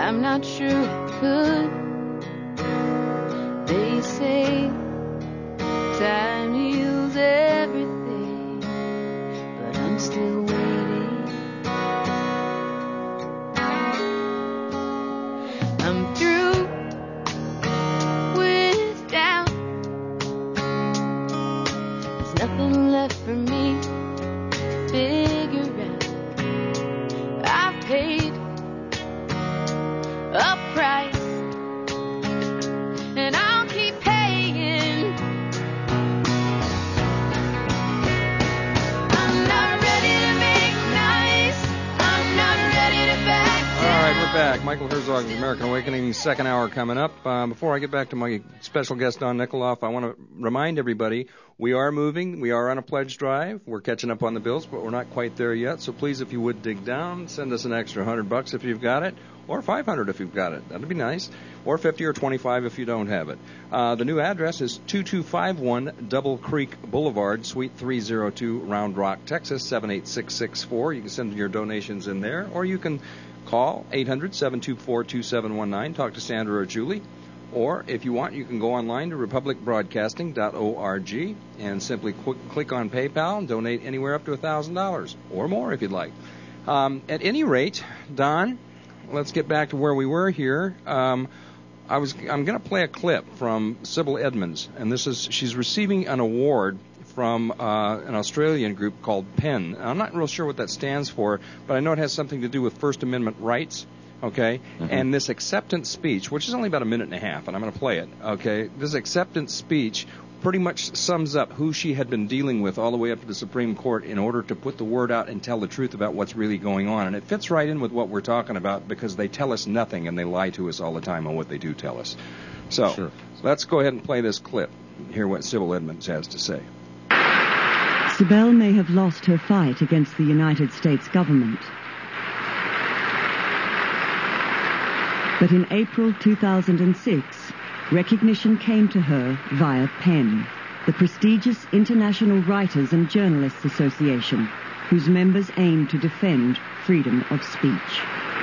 I'm not sure I could. They say time heals everything, but I'm still waiting. I'm through with doubt. There's nothing left for me to figure out. I've paid a price, and I'll keep paying. I'm not ready to make nice. I'm not ready to back down. All right, we're back. Michael Herzog, The American Awakening, second hour coming up. Before I get back to my special guest, Don Nikoloff, I want to remind everybody we are moving. We are on a pledge drive. We're catching up on the bills, but we're not quite there yet. So please, if you would dig down, send us an extra $100 if you've got it, or $500 if you've got it. That'd be nice. Or $50 or $25 if you don't have it. The new address is 2251 Double Creek Boulevard, Suite 302, Round Rock, Texas, 78664. You can send your donations in there, or you can call 800-724-2719. Talk to Sandra or Julie. Or, if you want, you can go online to republicbroadcasting.org and simply click on PayPal and donate anywhere up to $1,000 or more if you'd like. At any rate, Don, let's get back to where we were here. I'm going to play a clip from Sybil Edmonds, and she's receiving an award from an Australian group called PEN. I'm not real sure what that stands for, but I know it has something to do with First Amendment rights. Okay, and this acceptance speech, which is only about a minute and a half, and I'm going to play it, okay, this acceptance speech pretty much sums up who she had been dealing with all the way up to the Supreme Court in order to put the word out and tell the truth about what's really going on. And it fits right in with what we're talking about because they tell us nothing and they lie to us all the time on what they do tell us. So let's go ahead and play this clip, hear what Sybil Edmonds has to say. Sybil may have lost her fight against the United States government. But in April 2006, recognition came to her via PEN, the prestigious International Writers and Journalists Association, whose members aim to defend freedom of speech.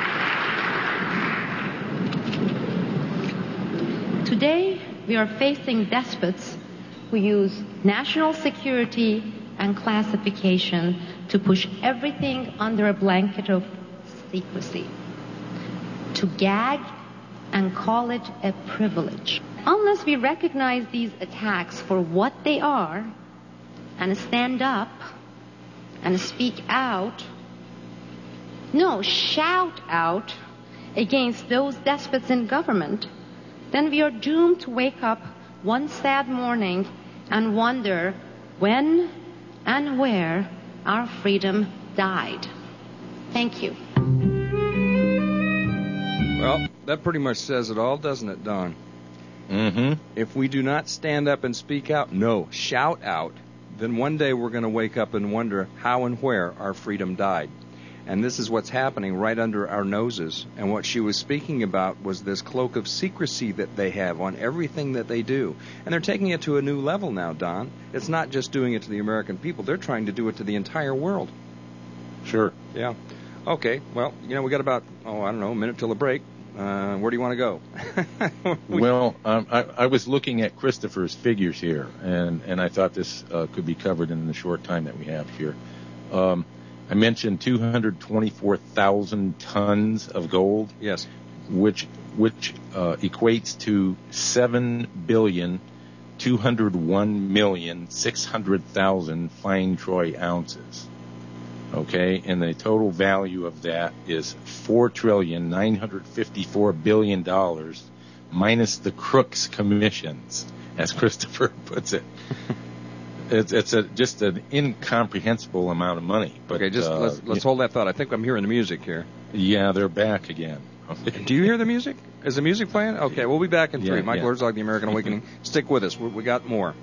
Today, we are facing despots who use national security and classification to push everything under a blanket of secrecy, to gag and call it a privilege. Unless we recognize these attacks for what they are and stand up and speak out, shout out against those despots in government, then we are doomed to wake up one sad morning and wonder when and where our freedom died. Thank you. Well, that pretty much says it all, doesn't it, Don? Mm-hmm. If we do not stand up and speak out, shout out, then one day we're going to wake up and wonder how and where our freedom died. And this is what's happening right under our noses. And what she was speaking about was this cloak of secrecy that they have on everything that they do. And they're taking it to a new level now, Don. It's not just doing it to the American people. They're trying to do it to the entire world. Sure. Yeah. Okay. Well, we got about, a minute till the break. Where do you want to go? Well, I was looking at Christopher's figures here, and I thought this could be covered in the short time that we have here. I mentioned 224,000 tons of gold. Yes. Which equates to 7,201,600,000 fine troy ounces. Okay, and the total value of that is $4,954 billion minus the crooks' commissions, as Christopher puts it. It's just an incomprehensible amount of money. But, okay, let's hold that thought. I think I'm hearing the music here. Yeah, they're back again. Do you hear the music? Is the music playing? Okay, we'll be back in 3. Michael Herzog, The American Awakening. Stick with us. We got more.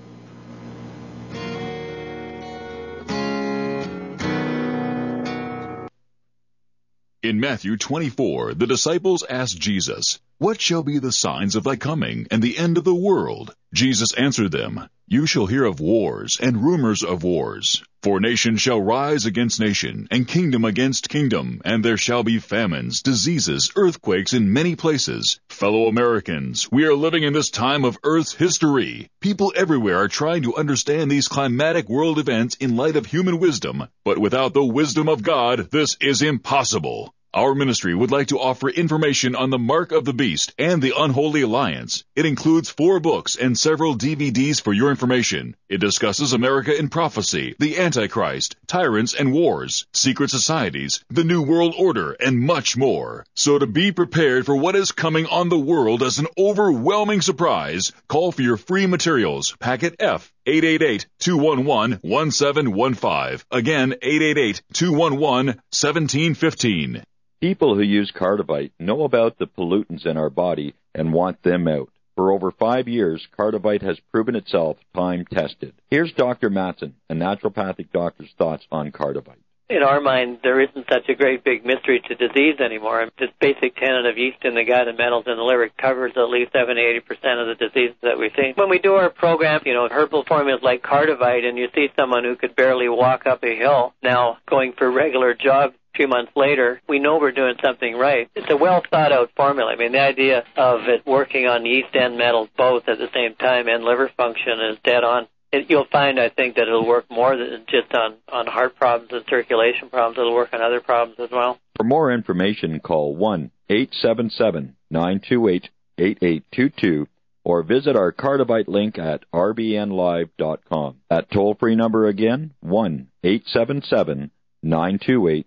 In Matthew 24, the disciples asked Jesus, "What shall be the signs of thy coming and the end of the world? Jesus answered them, You shall hear of wars and rumors of wars. For nation shall rise against nation, and kingdom against kingdom, and there shall be famines, diseases, earthquakes in many places. Fellow Americans, we are living in this time of Earth's history. People everywhere are trying to understand these climatic world events in light of human wisdom, but without the wisdom of God, this is impossible. Our ministry would like to offer information on the Mark of the Beast and the Unholy Alliance. It includes 4 books and several DVDs for your information. It discusses America in prophecy, the Antichrist, tyrants and wars, secret societies, the New World Order, and much more. So to be prepared for what is coming on the world as an overwhelming surprise, call for your free materials, packet F, 888-211-1715. Again, 888-211-1715. People who use Cardivite know about the pollutants in our body and want them out. For over 5 years, Cardivite has proven itself time-tested. Here's Dr. Matson, a naturopathic doctor's thoughts on Cardivite. In our mind, there isn't such a great big mystery to disease anymore. This basic tenet of yeast in the gut and metals in the liver covers at least 70-80% of the diseases that we see. When we do our program, herbal formulas like Cardivite, and you see someone who could barely walk up a hill now going for regular jogs, a few months later, we know we're doing something right. It's a well-thought-out formula. I mean, the idea of it working on yeast and metals both at the same time and liver function is dead on. You'll find, I think, that it'll work more than just on heart problems and circulation problems. It'll work on other problems as well. For more information, call 1-877-928-8822 or visit our Cardivite link at rbnlive.com. That toll-free number again, 1-877-928-8822.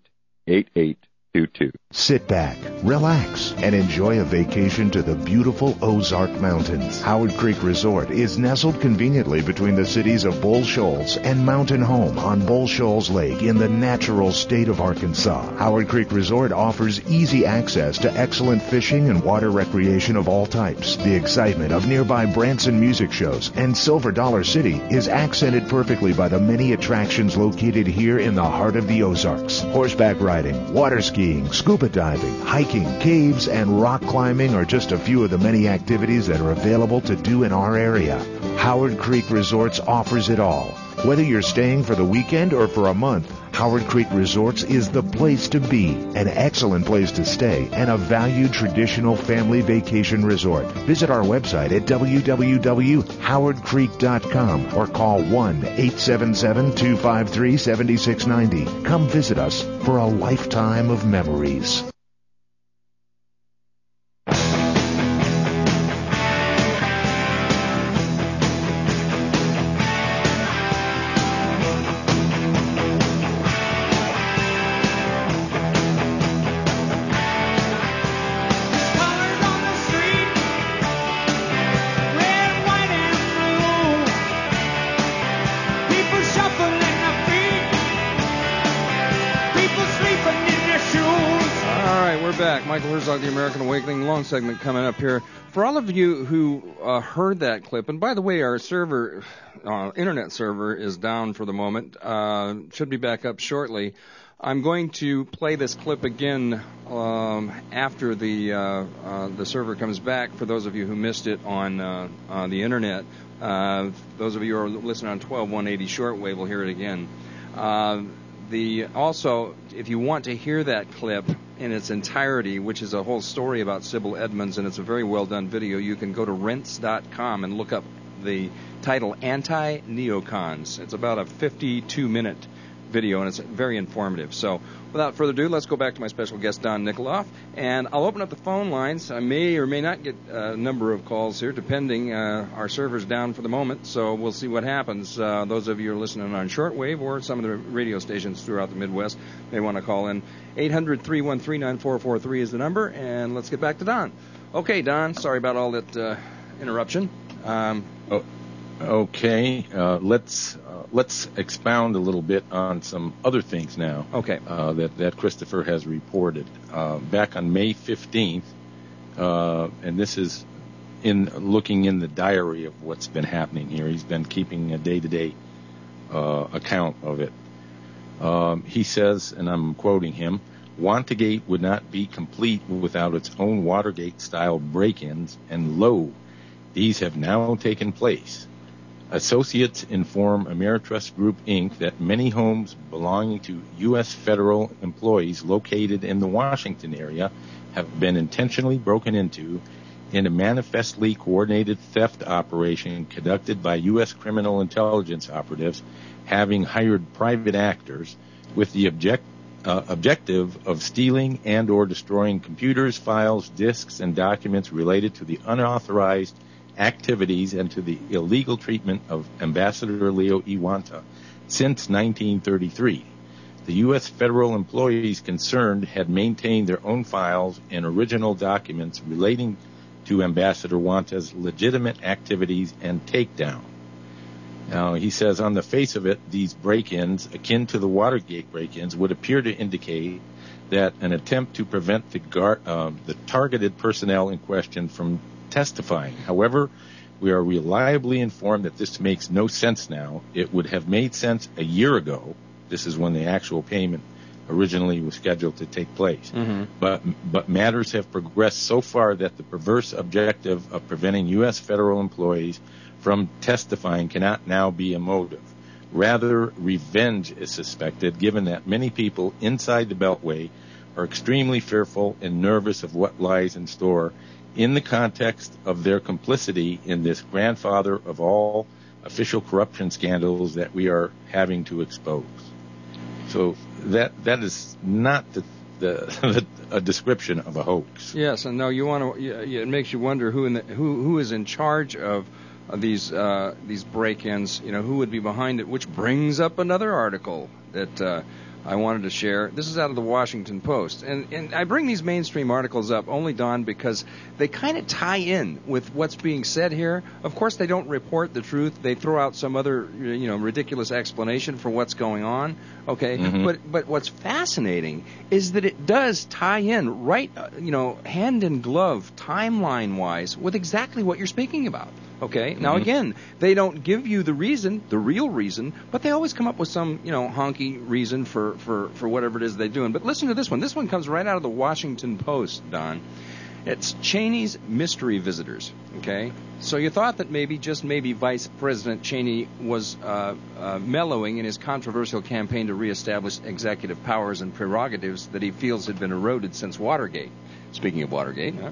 Sit back, relax, and enjoy a vacation to the beautiful Ozark Mountains. Howard Creek Resort is nestled conveniently between the cities of Bull Shoals and Mountain Home on Bull Shoals Lake in the natural state of Arkansas. Howard Creek Resort offers easy access to excellent fishing and water recreation of all types. The excitement of nearby Branson music shows and Silver Dollar City is accented perfectly by the many attractions located here in the heart of the Ozarks. Horseback riding, water skiing, scuba diving, hiking, caves, and rock climbing are just a few of the many activities that are available to do in our area. Howard Creek Resorts offers it all. Whether you're staying for the weekend or for a month, Howard Creek Resorts is the place to be, an excellent place to stay, and a valued traditional family vacation resort. Visit our website at www.howardcreek.com or call 1-877-253-7690. Come visit us for a lifetime of memories. Michael Herzog, The American Awakening, long segment coming up here. For all of you who heard that clip, and by the way, our server, internet server is down for the moment, should be back up shortly. I'm going to play this clip again after the server comes back, for those of you who missed it on the internet. Those of you who are listening on 12180 shortwave will hear it again. Also, if you want to hear that clip in its entirety, which is a whole story about Sybil Edmonds, and it's a very well done video, you can go to rense.com and look up the title Anti-Neocons. It's about a 52-minute video, and it's very informative. So without further ado, let's go back to my special guest, Don Nikoloff, and I'll open up the phone lines. I may or may not get a number of calls here, depending. Our server's down for the moment, so we'll see what happens. Those of you who are listening on shortwave or some of the radio stations throughout the Midwest may want to call in. 800-313-9443 is the number, and let's get back to Don. Okay, Don, sorry about all that interruption. Okay, let's expound a little bit on some other things now. Okay. That Christopher has reported back on May 15th, and this is in looking in the diary of what's been happening here. He's been keeping a day-to-day account of it. He says, and I'm quoting him, "Wantagate would not be complete without its own Watergate-style break-ins, and lo, These have now taken place. Associates inform Ameritrust Group, Inc. that many homes belonging to U.S. federal employees located in the Washington area have been intentionally broken into in a manifestly coordinated theft operation conducted by U.S. criminal intelligence operatives having hired private actors with the objective of stealing and or destroying computers, files, disks, and documents related to the unauthorized activities and to the illegal treatment of Ambassador Leo Iwanta since 1933. The U.S. federal employees concerned had maintained their own files and original documents relating to Ambassador Iwanta's legitimate activities and takedown. Now, he says, on the face of it, these break-ins, akin to the Watergate break-ins, would appear to indicate that an attempt to prevent the targeted personnel in question from testifying. However, we are reliably informed that this makes no sense now. It would have made sense a year ago. This is when the actual payment originally was scheduled to take place. Mm-hmm. But matters have progressed so far that the perverse objective of preventing U.S. federal employees from testifying cannot now be a motive. Rather, revenge is suspected, given that many people inside the Beltway are extremely fearful and nervous of what lies in store in the context of their complicity in this grandfather of all official corruption scandals that we are having to expose. So that is not a description of a hoax. Yes, and no, it makes you wonder who is in charge of these break-ins. Who would be behind it? Which brings up another article that I wanted to share. This is out of the Washington Post. And I bring these mainstream articles up only, Don, because they kind of tie in with what's being said here. Of course, they don't report the truth. They throw out some other, ridiculous explanation for what's going on. Okay? Mm-hmm. But what's fascinating is that it does tie in right, hand in glove, timeline-wise, with exactly what you're speaking about. Okay. Now, again, they don't give you the real reason, but they always come up with some, honky reason for whatever it is they're doing. But listen to this one. This one comes right out of the Washington Post, Don. It's Cheney's mystery visitors. Okay. So you thought that maybe Vice President Cheney was mellowing in his controversial campaign to reestablish executive powers and prerogatives that he feels had been eroded since Watergate. Speaking of Watergate, huh?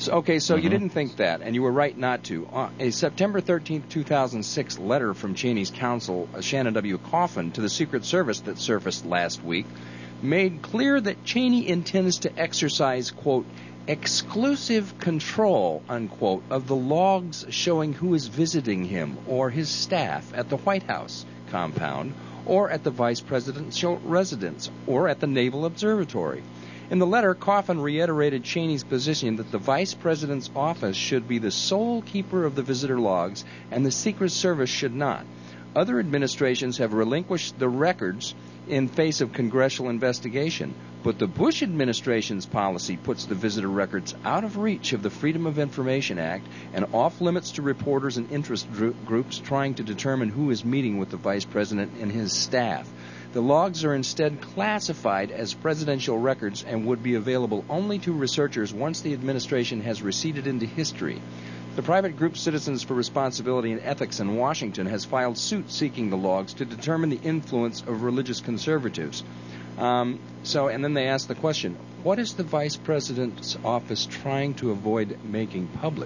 So you didn't think that, and you were right not to. A September 13, 2006 letter from Cheney's counsel, Shannon W. Coffin, to the Secret Service that surfaced last week made clear that Cheney intends to exercise, quote, exclusive control, unquote, of the logs showing who is visiting him or his staff at the White House compound or at the vice presidential residence or at the Naval Observatory. In the letter, Coffin reiterated Cheney's position that the vice president's office should be the sole keeper of the visitor logs and the Secret Service should not. Other administrations have relinquished the records in face of congressional investigation, but the Bush administration's policy puts the visitor records out of reach of the Freedom of Information Act and off limits to reporters and interest groups trying to determine who is meeting with the vice president and his staff. The logs are instead classified as presidential records and would be available only to researchers once the administration has receded into history. The private group Citizens for Responsibility and Ethics in Washington has filed suit seeking the logs to determine the influence of religious conservatives. And then they ask the question, what is the vice president's office trying to avoid making public?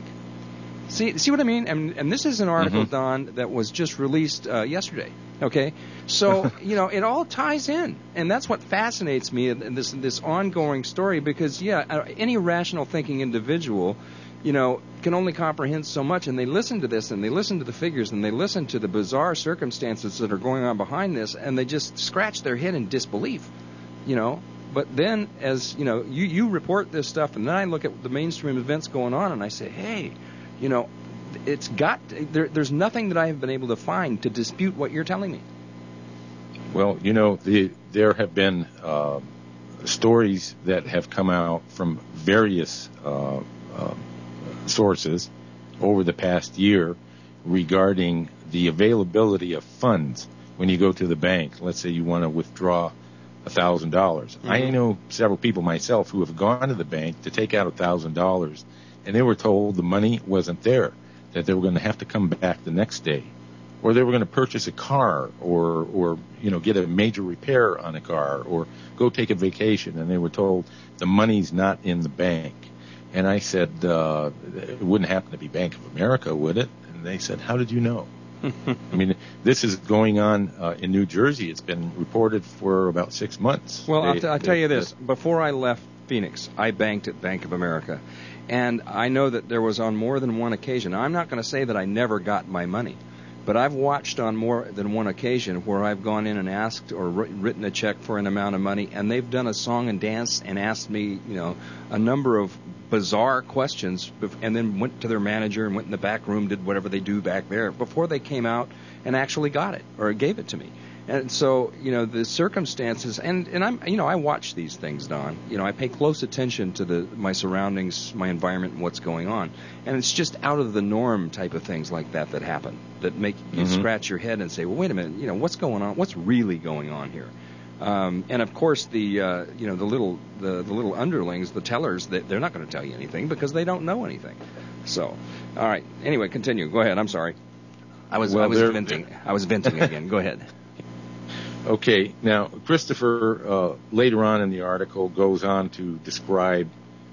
See what I mean? And this is an article, Don, that was just released yesterday. Okay, so it all ties in, and that's what fascinates me in this ongoing story. Because any rational thinking individual, can only comprehend so much, and they listen to this, and they listen to the figures, and they listen to the bizarre circumstances that are going on behind this, and they just scratch their head in disbelief. But then, as you report this stuff, and then I look at the mainstream events going on, and I say, hey, there's nothing that I have been able to find to dispute what you're telling me. Well, there have been stories that have come out from various sources over the past year regarding the availability of funds when you go to the bank. Let's say you want to withdraw $1,000. I know several people myself who have gone to the bank to take out $1,000, and they were told the money wasn't there. that they were going to have to come back the next day, or they were going to purchase a car, or get a major repair on a car, or go take a vacation, and they were told the money's not in the bank. And I said, it wouldn't happen to be Bank of America, would it? And they said, how did you know? I mean, this is going on in New Jersey. It's been reported for about 6 months. Well, I'll tell you this. Before I left Phoenix, I banked at Bank of America. And I know that there was on more than one occasion. Now, I'm not going to say that I never got my money, but I've watched on more than one occasion where I've gone in and asked or written a check for an amount of money, and they've done a song and dance and asked me, a number of bizarre questions, and then went to their manager and went in the back room, did whatever they do back there before they came out and actually got it or gave it to me. And so, the circumstances, and I'm, I watch these things, Don. I pay close attention to my surroundings, my environment, and what's going on. And it's just out of the norm type of things like that happen that make you scratch your head and say, well, wait a minute, what's going on? What's really going on here? And of course, the little underlings, the tellers, they're not going to tell you anything because they don't know anything. So, all right. Anyway, continue. Go ahead. I'm sorry. I was venting. I was venting again. Go ahead. Okay. Now, Christopher later on in the article goes on to describe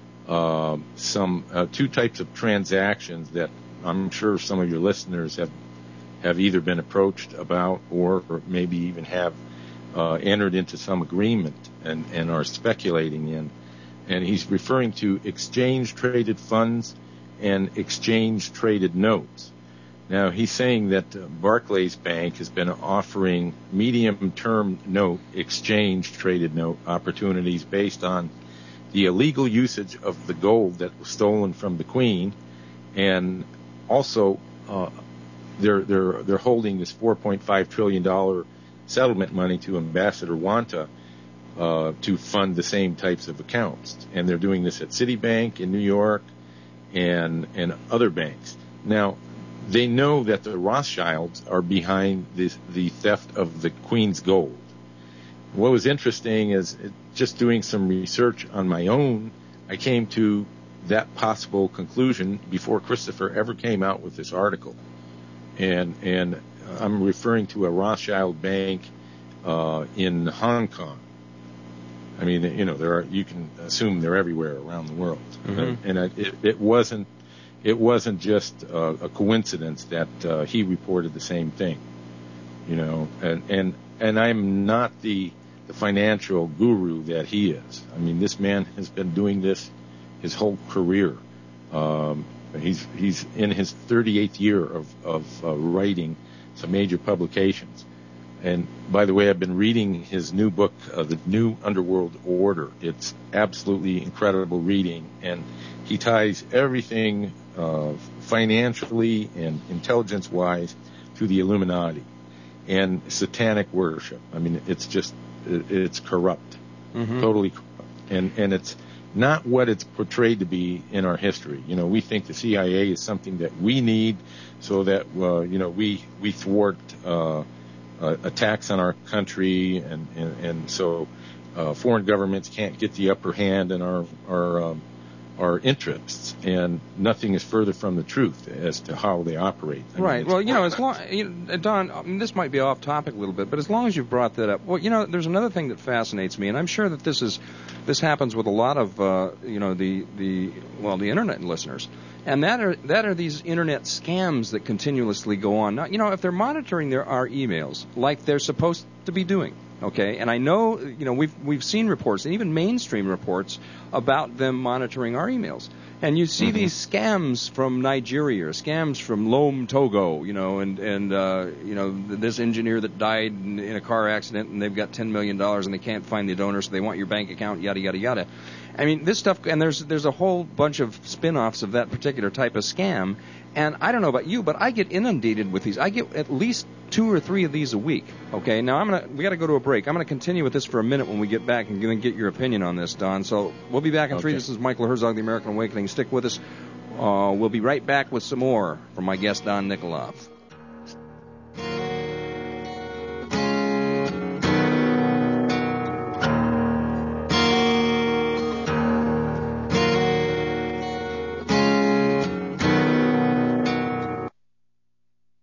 some two types of transactions that I'm sure some of your listeners have either been approached about or maybe even have entered into some agreement and are speculating in. And he's referring to exchange-traded funds and exchange-traded notes. Now, he's saying that Barclays Bank has been offering medium-term note, exchange-traded note opportunities based on the illegal usage of the gold that was stolen from the Queen, and also they're holding this $4.5 trillion settlement money to Ambassador Wanta to fund the same types of accounts, and they're doing this at Citibank in New York and other banks. Now, they know that the Rothschilds are behind the theft of the Queen's gold. What was interesting is just doing some research on my own, I came to that possible conclusion before Christopher ever came out with this article. And I'm referring to a Rothschild bank in Hong Kong. I mean, you can assume they're everywhere around the world. Mm-hmm. And it wasn't just a coincidence that he reported the same thing, and I'm not the financial guru that he is. I mean, this man has been doing this his whole career. He's in his 38th year of writing some major publications. And by the way, I've been reading his new book, The New Underworld Order. It's absolutely incredible reading, and he ties everything financially and intelligence-wise to the Illuminati and satanic worship. I mean, it's corrupt, totally corrupt. And it's not what it's portrayed to be in our history. We think the CIA is something that we need so that, we thwart attacks on our country, and so foreign governments can't get the upper hand in our interests, and nothing is further from the truth as to how they operate. Right. Well, as long, Don, this might be off topic a little bit, but as long as you've brought that up, well, there's another thing that fascinates me, and I'm sure that this happens with a lot of the internet listeners, and that are these internet scams that continuously go on. Now, if they're monitoring our emails like they're supposed to be doing. Okay, and I know, we've seen reports, and even mainstream reports, about them monitoring our emails. And you see these scams from Nigeria, or scams from Lome, Togo, this engineer that died in a car accident, and they've got $10 million, and they can't find the donor, so they want your bank account, yada, yada, yada. I mean, this stuff, and there's a whole bunch of spin-offs of that particular type of scam, and I don't know about you, but I get inundated with these. I get at least 2 or 3 of these a week. Okay, now we got to go to a break. I'm going to continue with this for a minute when we get back and then get your opinion on this, Don. So we'll be back in 3. This is Michael Herzog, The American Awakening. Stick with us. We'll be right back with some more from my guest, Don Nikolov.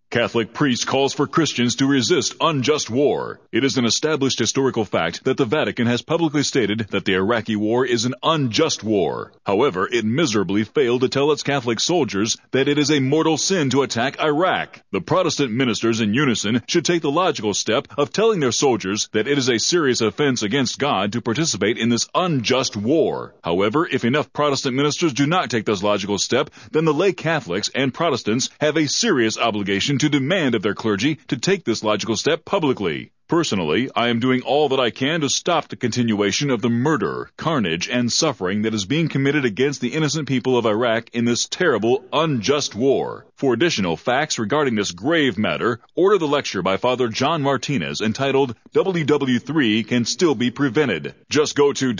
Catholic priest calls for Christians to resist unjust war. It is an established historical fact that the Vatican has publicly stated that the Iraqi war is an unjust war. However, it miserably failed to tell its Catholic soldiers that it is a mortal sin to attack Iraq. The Protestant ministers in unison should take the logical step of telling their soldiers that it is a serious offense against God to participate in this unjust war. However, if enough Protestant ministers do not take this logical step, then the lay Catholics and Protestants have a serious obligation to demand of their clergy to take this logical step publicly. Personally, I am doing all that I can to stop the continuation of the murder, carnage, and suffering that is being committed against the innocent people of Iraq in this terrible, unjust war. For additional facts regarding this grave matter, order the lecture by Father John Martinez entitled WW3 Can Still Be Prevented. Just go to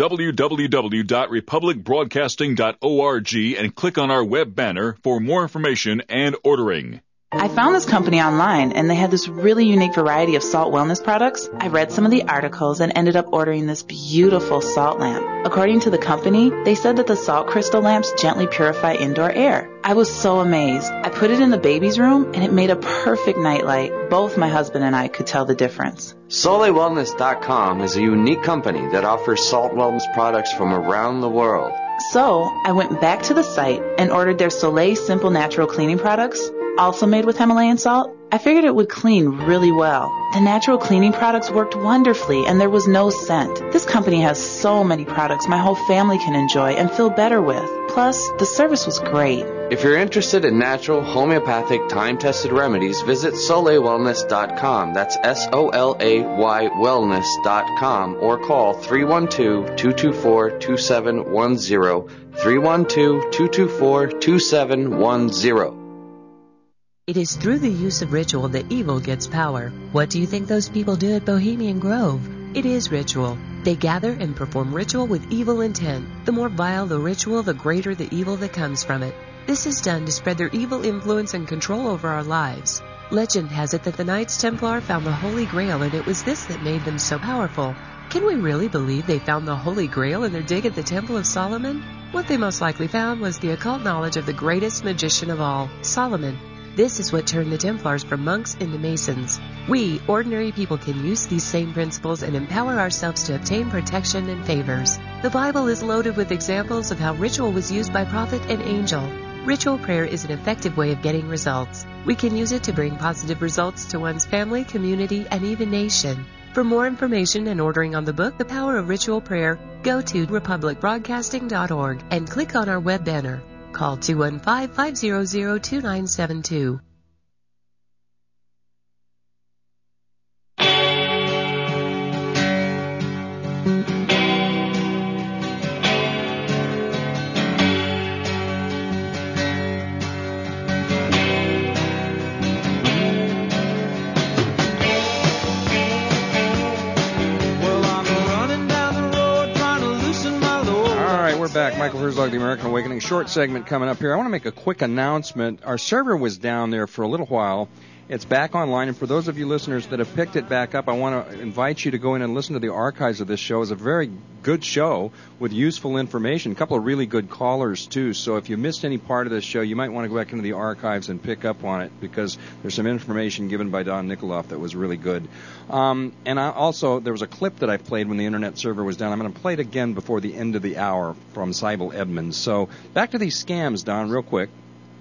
www.republicbroadcasting.org and click on our web banner for more information and ordering. I found this company online, and they had this really unique variety of salt wellness products. I read some of the articles and ended up ordering this beautiful salt lamp. According to the company, they said that the salt crystal lamps gently purify indoor air. I was so amazed. I put it in the baby's room, and it made a perfect nightlight. Both my husband and I could tell the difference. SoleilWellness.com is a unique company that offers salt wellness products from around the world. So, I went back to the site and ordered their Soleil Simple Natural Cleaning products, also made with Himalayan salt. I figured it would clean really well. The natural cleaning products worked wonderfully, and there was no scent. This company has so many products my whole family can enjoy and feel better with. Plus, the service was great. If you're interested in natural, homeopathic, time-tested remedies, visit SoleilWellness.com. That's SOLAY wellness.com, or call 312-224-2710, 312-224-2710. It is through the use of ritual that evil gets power. What do you think those people do at Bohemian Grove? It is ritual. They gather and perform ritual with evil intent. The more vile the ritual, the greater the evil that comes from it. This is done to spread their evil influence and control over our lives. Legend has it that the Knights Templar found the Holy Grail, and it was this that made them so powerful. Can we really believe they found the Holy Grail in their dig at the Temple of Solomon? What they most likely found was the occult knowledge of the greatest magician of all, Solomon. This is what turned the Templars from monks into Masons. We, ordinary people, can use these same principles and empower ourselves to obtain protection and favors. The Bible is loaded with examples of how ritual was used by prophet and angel. Ritual prayer is an effective way of getting results. We can use it to bring positive results to one's family, community, and even nation. For more information and ordering on the book, The Power of Ritual Prayer, go to republicbroadcasting.org and click on our web banner. Call 215-500-2972. Back. Michael Herzog, The American Awakening. Short segment coming up here. I want to make a quick announcement. Our server was down there for a little while. It's back online, and for those of you listeners that have picked it back up, I want to invite you to go in and listen to the archives of this show. It's a very good show with useful information. A couple of really good callers, too. So if you missed any part of this show, you might want to go back into the archives and pick up on it, because there's some information given by Don Nikoloff that was really good. And there was a clip that I played when the internet server was down. I'm going to play it again before the end of the hour from Cybele Edmonds. So back to these scams, Don, real quick.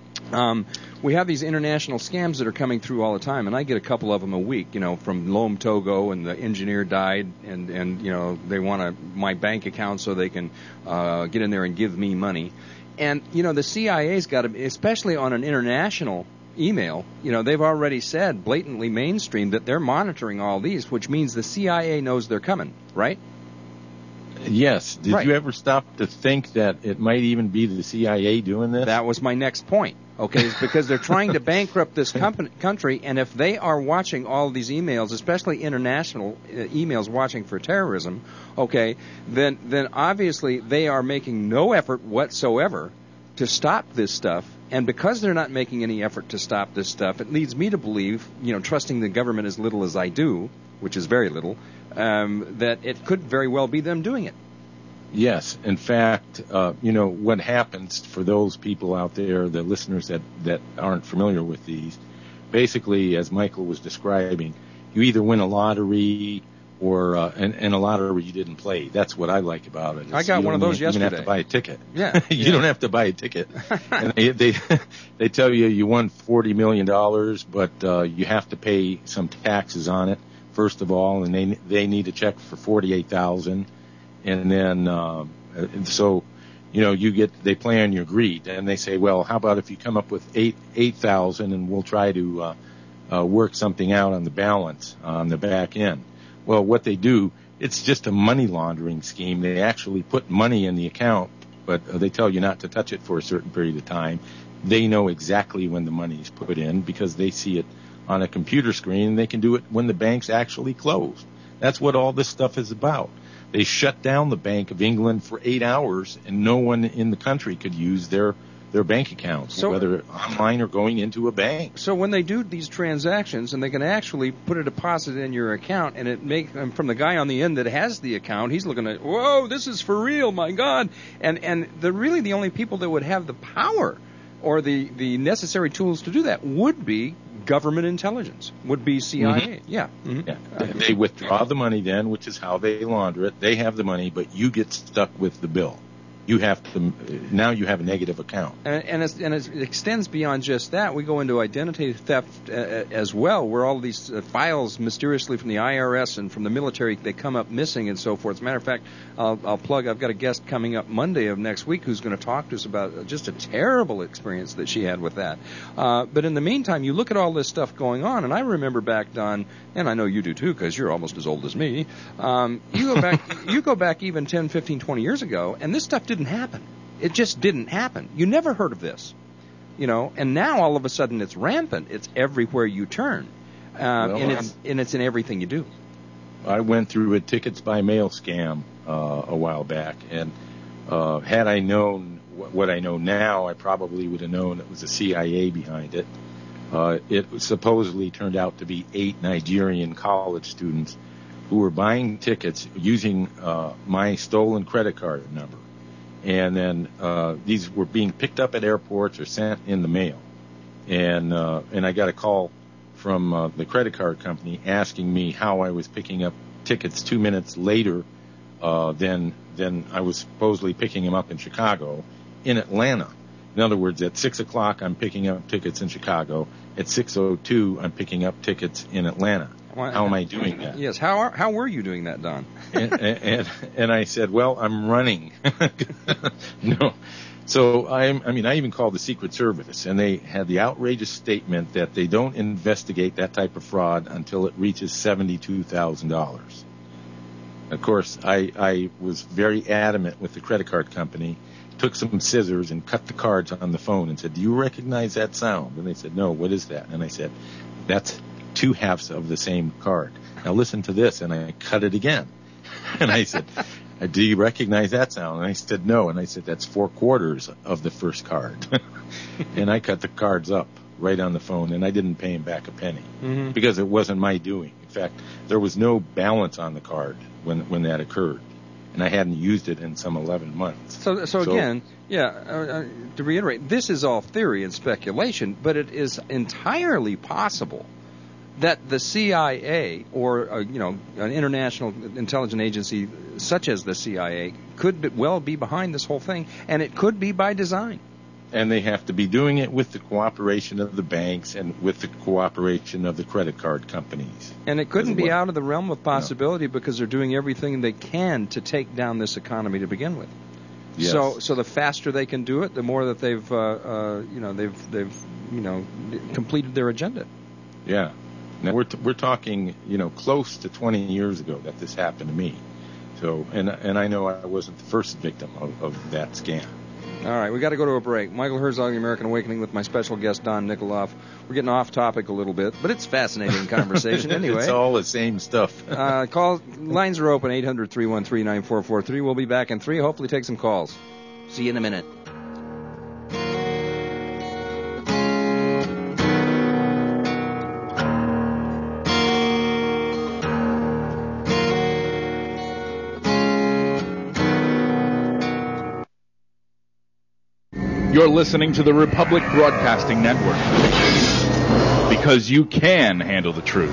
We have these international scams that are coming through all the time, and I get a couple of them a week, from Loam Togo, and the engineer died, and they want my bank account so they can get in there and give me money. And, the CIA's got to, especially on an international email, they've already said, blatantly mainstream, that they're monitoring all these, which means the CIA knows they're coming, right? Yes. Did you ever stop to think that it might even be the CIA doing this? That was my next point. Okay, it's because they're trying to bankrupt this country, and if they are watching all these emails, especially international emails watching for terrorism, okay, then obviously they are making no effort whatsoever to stop this stuff. And because they're not making any effort to stop this stuff, it leads me to believe, trusting the government as little as I do, which is very little, that it could very well be them doing it. Yes. In fact, what happens for those people out there, the listeners that aren't familiar with these, basically, as Michael was describing, you either win a lottery or and a lottery you didn't play. That's what I like about it. I got one of those yesterday. You don't have to buy a ticket. Yeah. You don't have to buy a ticket. And they tell you won $40 million, but you have to pay some taxes on it, first of all, and they need a check for $48,000. And then, so, they play on your greed, and they say, well, how about if you come up with $8,000 and we'll try to work something out on the balance on the back end. Well, what they do, it's just a money laundering scheme. They actually put money in the account, but they tell you not to touch it for a certain period of time. They know exactly when the money is put in because they see it on a computer screen, and they can do it when the bank's actually closed. That's what all this stuff is about. They shut down the Bank of England for 8 hours, and no one in the country could use their bank accounts, whether online or going into a bank. So when they do these transactions, and they can actually put a deposit in your account, and it make from the guy on the end that has the account, he's looking at, whoa, this is for real, my God. And the only people that would have the power or the necessary tools to do that would be government intelligence, would be CIA. Mm-hmm. Yeah. Mm-hmm. Yeah. They withdraw the money then, which is how they launder it. They have the money, but you get stuck with the bill. You have now you have a negative account. And it extends beyond just that. We go into identity theft as well, where all of these files mysteriously from the IRS and from the military, they come up missing and so forth. As a matter of fact, I'll plug, I've got a guest coming up Monday of next week who's going to talk to us about just a terrible experience that she had with that. But in the meantime, you look at all this stuff going on, and I remember back, Don, and I know you do too because you're almost as old as me, you go back even 10, 15, 20 years ago, and this stuff didn't happen. It just didn't happen. You never heard of this, and now all of a sudden it's rampant. It's everywhere you turn, and it's in everything you do. I went through a tickets by mail scam a while back, and had I known what I know now, I probably would have known it was the CIA behind it. It supposedly turned out to be 8 Nigerian college students who were buying tickets using my stolen credit card number. And then these were being picked up at airports or sent in the mail. And I got a call from the credit card company asking me how I was picking up tickets 2 minutes later than I was supposedly picking them up in Chicago, in Atlanta. In other words, at 6 o'clock I'm picking up tickets in Chicago. At 6:02 I'm picking up tickets in Atlanta. How am I doing that? Yes. How were you doing that, Don? and I said, well, I'm running. No. So I even called the Secret Service, and they had the outrageous statement that they don't investigate that type of fraud until it reaches $72,000. Of course, I was very adamant with the credit card company, took some scissors and cut the cards on the phone and said, do you recognize that sound? And they said, no, what is that? And I said, that's 2 halves of the same card. Now listen to this, and I cut it again. And I said, do you recognize that sound? And I said, no. And I said, that's 4/4 of the first card. And I cut the cards up right on the phone, and I didn't pay him back a penny because it wasn't my doing. In fact, there was no balance on the card when that occurred, and I hadn't used it in some 11 months. So again, to reiterate, this is all theory and speculation, but it is entirely possible that the CIA or an international intelligence agency such as the CIA could well be behind this whole thing, and it could be by design. And they have to be doing it with the cooperation of the banks and with the cooperation of the credit card companies. And it couldn't be out of the realm of possibility because they're doing everything they can to take down this economy to begin with. Yes. So the faster they can do it, the more that they've completed their agenda. Yeah. Now we're talking, close to 20 years ago that this happened to me. So, and I know I wasn't the first victim of that scam. All right, we got to go to a break. Michael Herzog, The American Awakening, with my special guest, Don Nikoloff. We're getting off topic a little bit, but it's fascinating conversation anyway. It's all the same stuff. Lines are open, 800-313-9443. We'll be back in 3. Hopefully take some calls. See you in a minute. You're listening to the Republic Broadcasting Network. because you can handle the truth.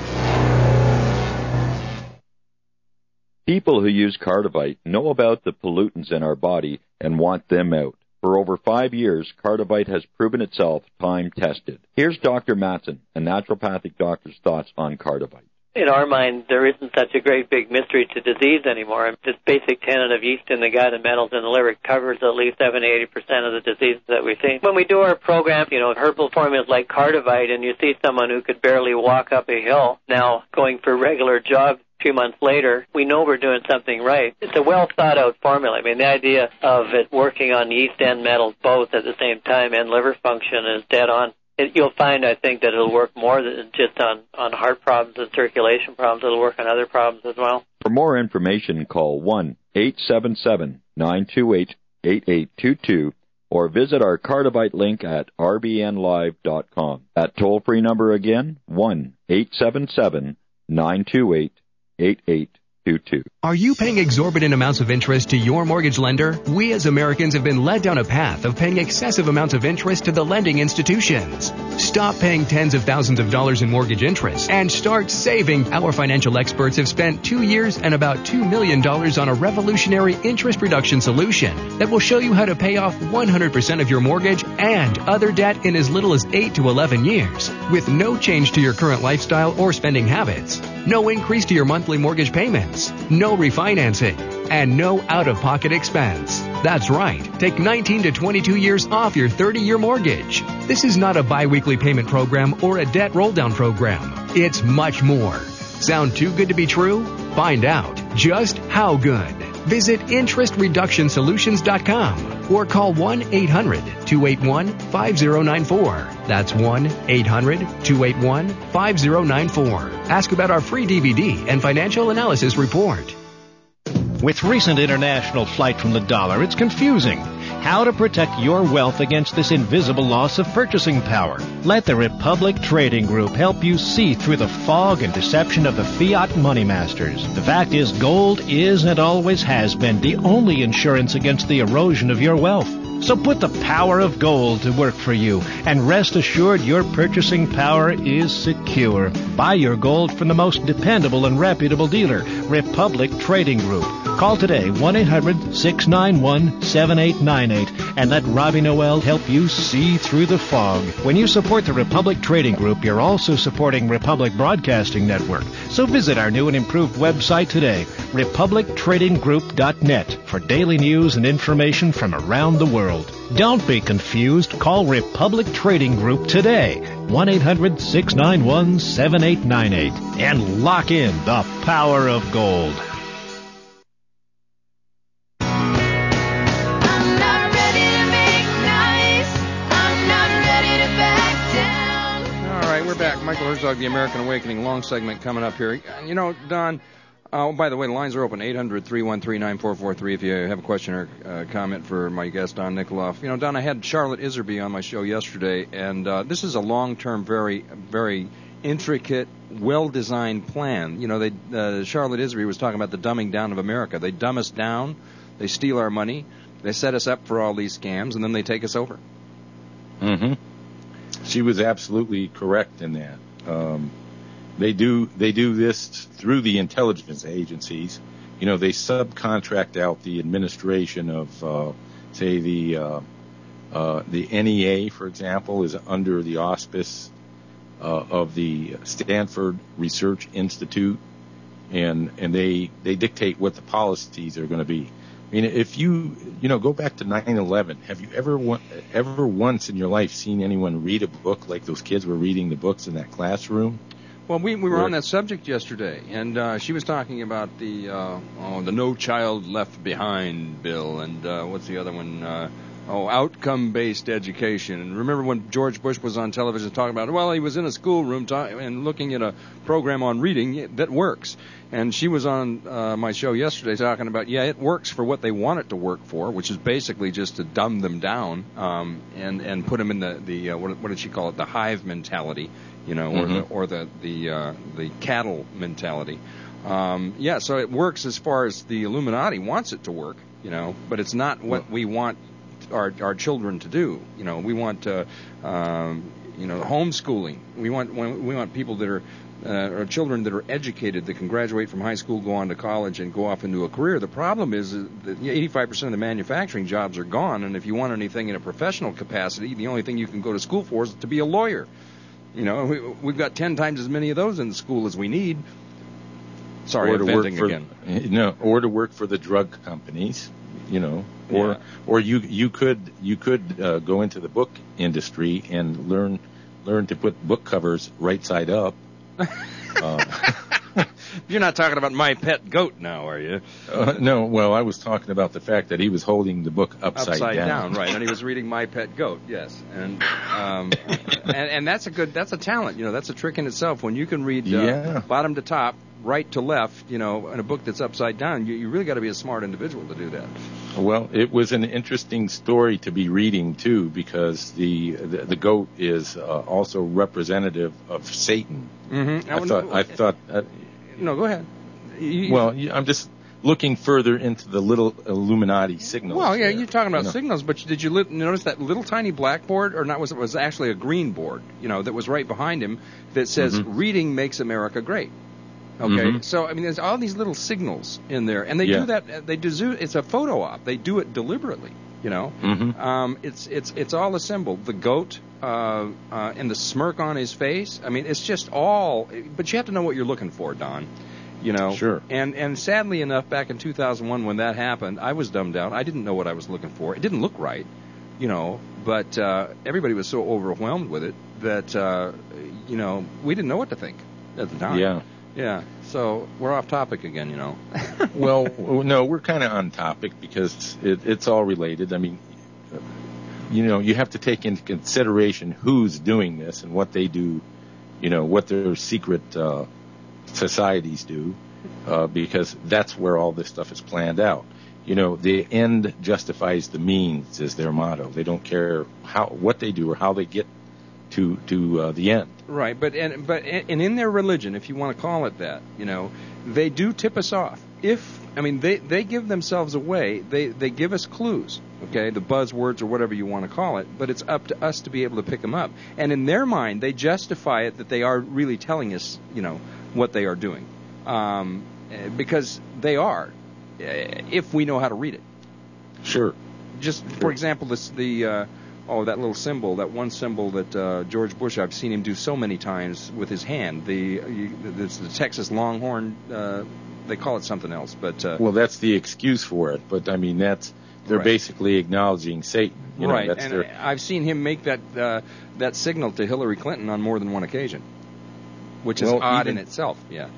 People who use Cardivite know about the pollutants in our body and want them out. For over 5 years, Cardivite has proven itself time-tested. Here's Dr. Matson, a naturopathic doctor's thoughts on Cardivite. In our mind, there isn't such a great big mystery to disease anymore. This basic tenet of yeast in the gut and metals in the liver covers at least 70-80% of the diseases that we see. When we do our program, herbal formulas like Cardivite, and you see someone who could barely walk up a hill now going for regular jogs a few months later, we know we're doing something right. It's a well-thought-out formula. I mean, the idea of it working on yeast and metals both at the same time and liver function is dead on. You'll find, I think, that it'll work more than just on heart problems and circulation problems. It'll work on other problems as well. For more information, call 1-877-928-8822 or visit our Cardivite link at rbnlive.com. That toll-free number again, 1-877-928-8822. Are you paying exorbitant amounts of interest to your mortgage lender? We as Americans have been led down a path of paying excessive amounts of interest to the lending institutions. Stop paying tens of thousands of dollars in mortgage interest and start saving. Our financial experts have spent 2 years and about $2 million on a revolutionary interest reduction solution that will show you how to pay off 100% of your mortgage and other debt in as little as 8 to 11 years with no change to your current lifestyle or spending habits. No increase to your monthly mortgage payments, no refinancing, and no out-of-pocket expense. That's right. Take 19 to 22 years off your 30-year mortgage. This is not a bi-weekly payment program or a debt roll-down program. It's much more. Sound too good to be true? Find out just how good. Visit interestreductionsolutions.com or call 1-800-281-5094. That's 1-800-281-5094. Ask about our free DVD and financial analysis report. With recent international flight from the dollar, it's confusing. How to protect your wealth against this invisible loss of purchasing power. Let the Republic Trading Group help you see through the fog and deception of the fiat money masters. The fact is, gold is and always has been the only insurance against the erosion of your wealth. So put the power of gold to work for you and rest assured your purchasing power is secure. Buy your gold from the most dependable and reputable dealer, Republic Trading Group. Call today 1-800-691-7898 and let Robbie Noel help you see through the fog. When you support the Republic Trading Group, you're also supporting Republic Broadcasting Network. So visit our new and improved website today, republictradinggroup.net, for daily news and information from around the world. Don't be confused. Call Republic Trading Group today, 1-800-691-7898, and lock in the power of gold. We're back. Michael Herzog, The American Awakening, long segment coming up here. You know, Don, by the way, the lines are open, 800-313-9443 if you have a question or comment for my guest, Don Nikoloff. You know, Don, I had Charlotte Iserby on my show yesterday, and this is a long-term, very, very intricate, well-designed plan. You know, Charlotte Iserby was talking about the dumbing down of America. They dumb us down, they steal our money, they set us up for all these scams, and then they take us over. Mm-hmm. She was absolutely correct in that. They do this through the intelligence agencies. You know, they subcontract out the administration of, say, the NEA, for example, is under the auspice of the Stanford Research Institute, and they dictate what the policies are going to be. I mean, if you go back to 9/11, have you ever once in your life seen anyone read a book like those kids were reading the books in that classroom? Well, we were on that subject yesterday, and she was talking about the No Child Left Behind bill, and what's the other one? Outcome-based education. And remember when George Bush was on television talking about, well, he was in a schoolroom and looking at a program on reading that works. And she was on my show yesterday talking about, yeah, it works for what they want it to work for, which is basically just to dumb them down and put them in the what did she call it, the hive mentality, you know, mm-hmm. or the cattle mentality. Yeah, so it works as far as the Illuminati wants it to work, you know, but it's not what we want our children to do. You know, we want Homeschooling. We want people that are or children that are educated that can graduate from high school, go on to college, and go off into a career. The problem is that 85% of the manufacturing jobs are gone, and if you want anything in a professional capacity, the only thing you can go to school for is to be a lawyer. We've got 10 times as many of those in school as we need. Sorry, I'm venting again. No, or to work for the drug companies, or you could go into the book industry and learn to put book covers right side up. You're not talking about My Pet Goat now, are you? No. Well, I was talking about the fact that he was holding the book upside down. Right? And he was reading My Pet Goat. Yes, and that's a talent. That's a trick in itself. When you can read bottom to top, right to left, in a book that's upside down, you really got to be a smart individual to do that. Well, it was an interesting story to be reading too, because the goat is also representative of Satan. Mm-hmm. I thought. No, go ahead. I'm just looking further into the little Illuminati signals. Well, yeah, you're talking about signals, but did you notice that little tiny blackboard, or not? Was actually a green board, that was right behind him that says "Reading makes America great." Okay, Mm-hmm. So there's all these little signals in there, and they do that. It's a photo op. They do it deliberately. Mm-hmm. It's all assembled. The goat and the smirk on his face. It's just all. But you have to know what you're looking for, Don. Sure. And sadly enough, back in 2001 when that happened, I was dumbed out. I didn't know what I was looking for. It didn't look right, But everybody was so overwhelmed with it that we didn't know what to think at the time. Yeah. Yeah, so we're off topic again, Well, no, we're kind of on topic because it's all related. You have to take into consideration who's doing this and what they do, what their secret societies do, because that's where all this stuff is planned out. The end justifies the means is their motto. They don't care what they do or how they get to the end. Right, but in their religion, if you want to call it that, they do tip us off. They give themselves away. They give us clues, okay, the buzzwords or whatever you want to call it, but it's up to us to be able to pick them up. And in their mind, they justify it that they are really telling us, what they are doing, because they are, if we know how to read it. Sure. Just for example, that little symbol, that one symbol that George Bush, I've seen him do so many times with his hand. It's the Texas Longhorn. They call it something else, but well, that's the excuse for it. But they're basically acknowledging Satan. Right, I've seen him make that signal to Hillary Clinton on more than one occasion, which is odd in itself. Yeah.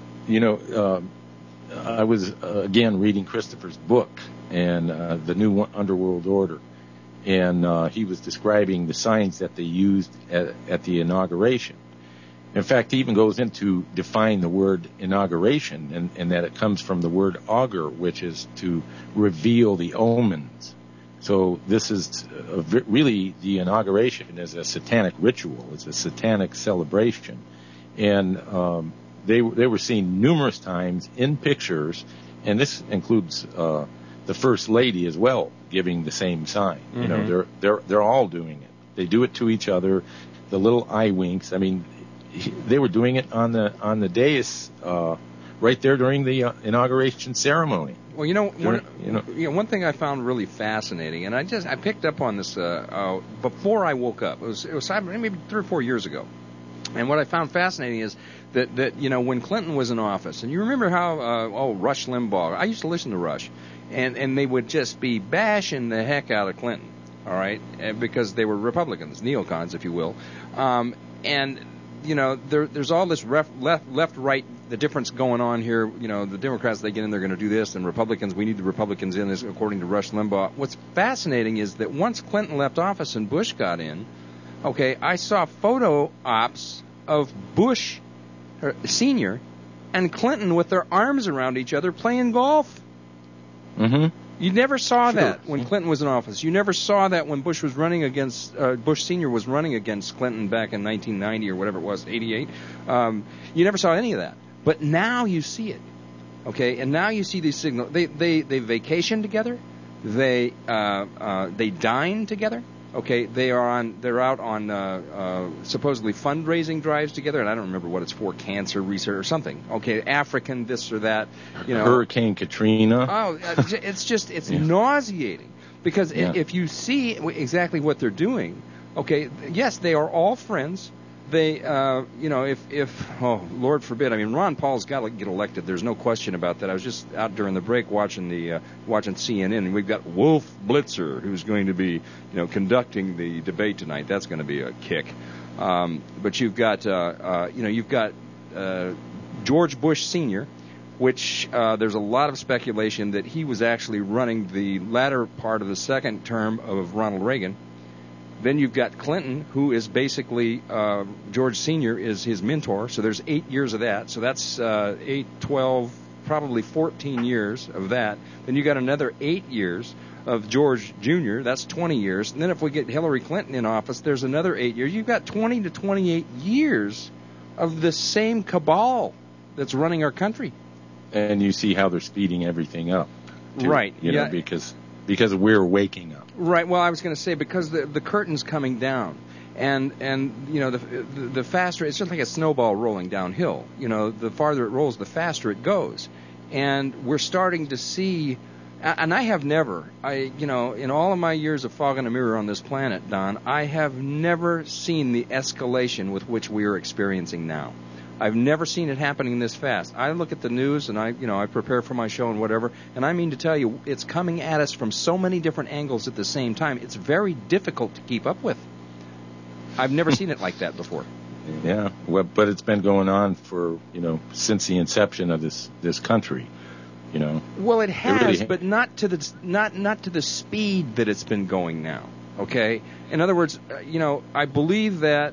I was again reading Christopher's book and the New Underworld Order. And he was describing the signs that they used at the inauguration. In fact, he even goes into define the word inauguration, and that it comes from the word augur, which is to reveal the omens. So this is really the inauguration is a satanic ritual. It's a satanic celebration. And they were seen numerous times in pictures, and this includes the First Lady as well, giving the same sign. Mm-hmm. They're all doing it. They do it to each other. The little eye winks. They were doing it on the dais right there during the inauguration ceremony. Well, one thing I found really fascinating, and I picked up on this before I woke up. It was maybe 3 or 4 years ago. And what I found fascinating is that when Clinton was in office, and you remember how Rush Limbaugh. I used to listen to Rush. And they would just be bashing the heck out of Clinton, all right, because they were Republicans, neocons, if you will. There's all this left, right, the difference going on here. The Democrats, they get in, they're going to do this, and Republicans, we need the Republicans in, this, according to Rush Limbaugh. What's fascinating is that once Clinton left office and Bush got in, okay, I saw photo ops of Bush Sr. and Clinton with their arms around each other playing golf. Mm-hmm. You never saw that when Clinton was in office. You never saw that when Bush was running against Bush Sr. was running against Clinton back in 1990 or whatever it was, 88. You never saw any of that. But now you see it, okay? And now you see these signals. They vacation together. They dine together. Okay, they're out on supposedly fundraising drives together, and I don't remember what it's for, cancer research or something. Okay, African this or that, Hurricane Katrina. Oh, it's nauseating because if you see exactly what they're doing, okay, yes, they are all friends. They, if Lord forbid, I mean, Ron Paul's got to get elected. There's no question about that. I was just out during the break watching CNN, and we've got Wolf Blitzer, who's going to be, conducting the debate tonight. That's going to be a kick. But you've got, George Bush Sr., which there's a lot of speculation that he was actually running the latter part of the second term of Ronald Reagan. Then you've got Clinton, who is basically, George Sr. is his mentor, so there's 8 years of that. So that's 8, 12, probably 14 years of that. Then you got another 8 years of George Jr., that's 20 years. And then if we get Hillary Clinton in office, there's another 8 years. You've got 20 to 28 years of the same cabal that's running our country. And you see how they're speeding everything up. Too, right. Because we're waking up. Right. Well, I was going to say because the curtain's coming down, and the faster it's just like a snowball rolling downhill. The farther it rolls, the faster it goes, and we're starting to see. And I have never, in all of my years of fog and a mirror on this planet, Don, I have never seen the escalation with which we are experiencing now. I've never seen it happening this fast. I look at the news and I prepare for my show and whatever, and I mean to tell you, it's coming at us from so many different angles at the same time. It's very difficult to keep up with. I've never seen it like that before. Yeah, well, but it's been going on for since the inception of this country. Well, it has, but not to the speed that it's been going now. Okay, in other words, I believe that.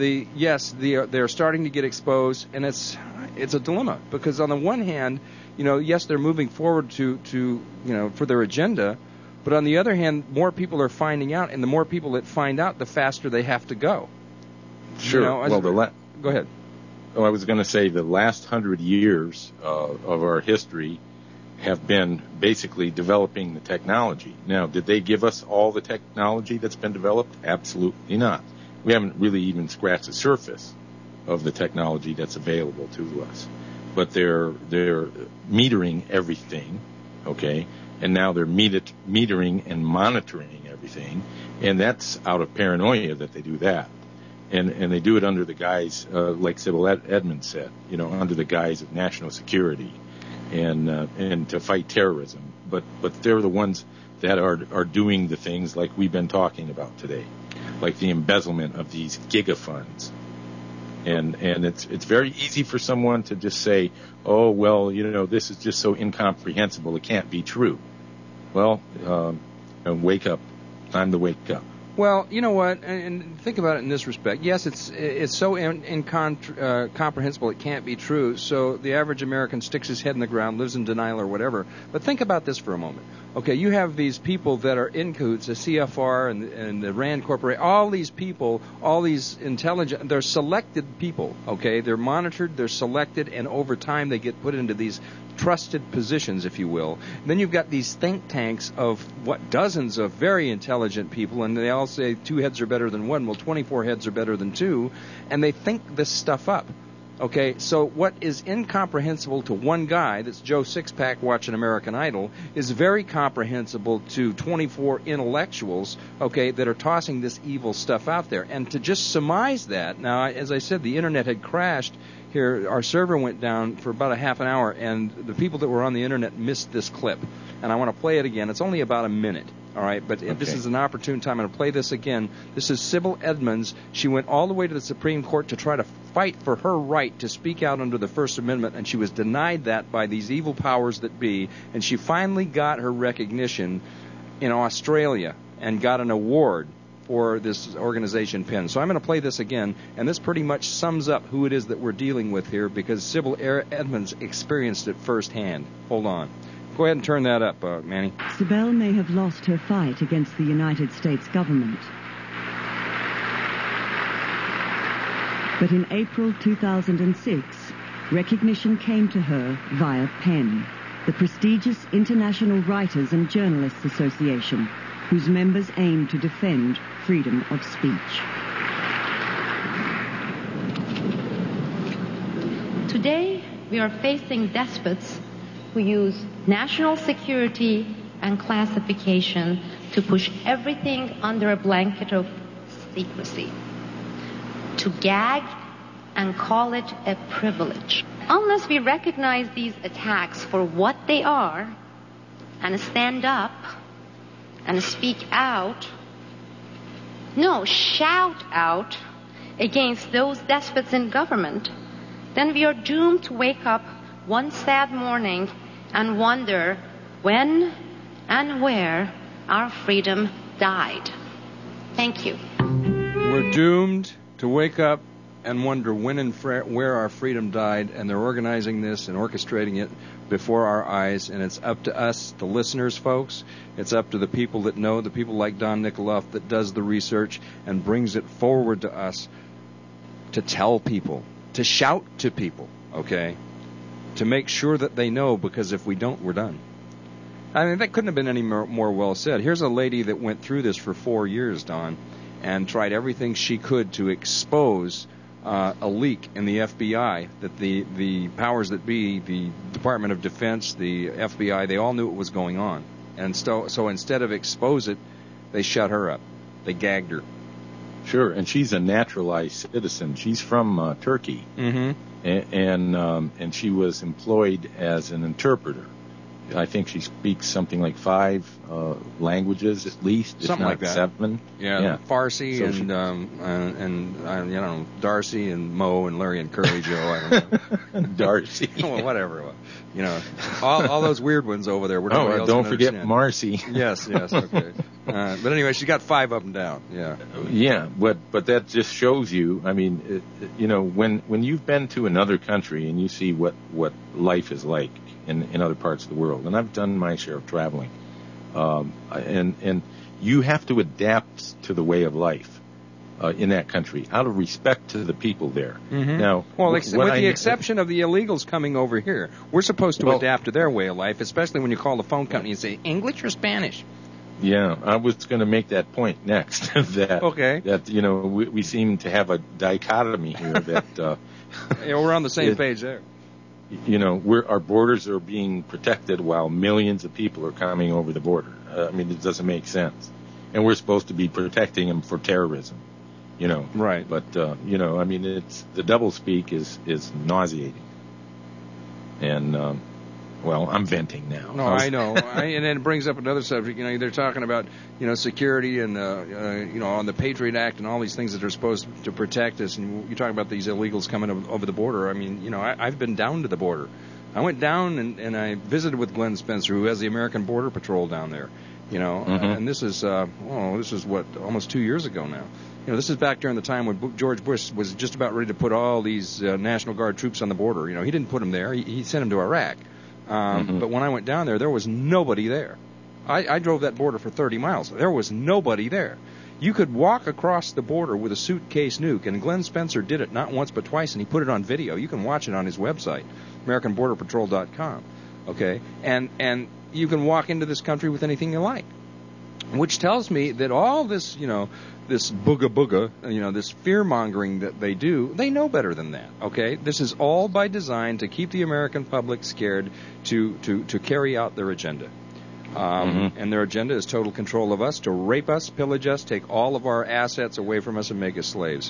They're starting to get exposed, and it's a dilemma because on the one hand, yes, they're moving forward to for their agenda, but on the other hand, more people are finding out, and the more people that find out, the faster they have to go. Sure. Go ahead. Oh, I was going to say the last 100 years of our history have been basically developing the technology. Now, did they give us all the technology that's been developed? Absolutely not. We haven't really even scratched the surface of the technology that's available to us. But they're metering everything, okay? And now they're metering and monitoring everything. And that's out of paranoia that they do that. And they do it under the guise, like Sybil Edmonds said, under the guise of national security and to fight terrorism. But they're the ones that are doing the things like we've been talking about today, like the embezzlement of these gigafunds. And it's very easy for someone to just say, oh, well, this is just so incomprehensible, it can't be true. Well, wake up. Time to wake up. Well, you know what, and think about it in this respect. Yes, it's so incomprehensible it can't be true, so the average American sticks his head in the ground, lives in denial or whatever. But think about this for a moment. Okay, you have these people that are in cahoots, the CFR and the RAND Corporation, all these people, all these intelligent, they're selected people, okay? They're monitored, they're selected, and over time they get put into these trusted positions, if you will. And then you've got these think tanks of dozens of very intelligent people, and they all say 2 heads are better than 1. Well, 24 heads are better than 2, and they think this stuff up. Okay, so what is incomprehensible to one guy, that's Joe Sixpack watching American Idol, is very comprehensible to 24 intellectuals, okay, that are tossing this evil stuff out there. And to just surmise that, now, as I said, the Internet had crashed here. Our server went down for about a half an hour, and the people that were on the Internet missed this clip. And I want to play it again. It's only about a minute. All right, but this is an opportune time. I'm going to play this again. This is Sybil Edmonds. She went all the way to the Supreme Court to try to fight for her right to speak out under the First Amendment, and she was denied that by these evil powers that be, and she finally got her recognition in Australia and got an award for this organization PEN. So I'm going to play this again, and this pretty much sums up who it is that we're dealing with here because Sybil Edmonds experienced it firsthand. Hold on. Go ahead and turn that up, Manny. Sybil may have lost her fight against the United States government. But in April 2006, recognition came to her via PEN, the prestigious International Writers and Journalists Association, whose members aim to defend freedom of speech. Today, we are facing despots who use national security and classification to push everything under a blanket of secrecy, to gag and call it a privilege. Unless we recognize these attacks for what they are and stand up and speak out, shout out against those despots in government, then we are doomed to wake up one sad morning and wonder when and where our freedom died. Thank you. We're doomed to wake up and wonder when and where our freedom died, and they're organizing this and orchestrating it before our eyes, and it's up to us, the listeners, folks. It's up to the people that know, the people like Don Nikoloff that does the research and brings it forward to us to tell people, to shout to people, okay, to make sure that they know, because if we don't, we're done. I mean, that couldn't have been any more well said. Here's a lady that went through this for 4 years, Don, and tried everything she could to expose a leak in the FBI that the powers that be, the Department of Defense, the FBI, they all knew what was going on. And so instead of expose it, they shut her up. They gagged her. Sure, and she's a naturalized citizen. She's from Turkey, and she was employed as an interpreter. I think she speaks something like 5 languages at least, something if not like that. 7. Yeah. Farsi So and Darcy and Mo and Larry and Curly Joe. I don't know. Darcy. Well, whatever. All those weird ones over there. Don't forget Marcy. Yes. Okay. But anyway, she got 5 up and down. Yeah. Yeah, but that just shows you. I mean, when you've been to another country and you see what life is like in other parts of the world, and I've done my share of traveling, and you have to adapt to the way of life in that country out of respect to the people there. Mm-hmm. Now, with the exception of the illegals coming over here, we're supposed to adapt to their way of life, especially when you call the phone company and say English or Spanish. Yeah, I was going to make that point next. That we seem to have a dichotomy here that we're on the same page there. Our borders are being protected while millions of people are coming over the border. I mean, it doesn't make sense. And we're supposed to be protecting them for terrorism, Right. But, I mean, it's the doublespeak is nauseating. And, I'm venting now. No, I know. And then it brings up another subject. They're talking about, security and, on the Patriot Act and all these things that are supposed to protect us. And you're talking about these illegals coming over the border. I mean, I've been down to the border. I went down and I visited with Glenn Spencer, who has the American Border Patrol down there. And this is almost 2 years ago now. This is back during the time when George Bush was just about ready to put all these National Guard troops on the border. He didn't put them there. He sent them to Iraq. But when I went down there was nobody there. I drove that border for 30 miles. There was nobody there. You could walk across the border with a suitcase nuke, and Glenn Spencer did it not once but twice, and he put it on video. You can watch it on his website, AmericanBorderPatrol.com. Okay? And you can walk into this country with anything you like, which tells me that all this, this booga, this fear-mongering that they do, they know better than that, okay? This is all by design to keep the American public scared to carry out their agenda. And their agenda is total control of us, to rape us, pillage us, take all of our assets away from us, and make us slaves.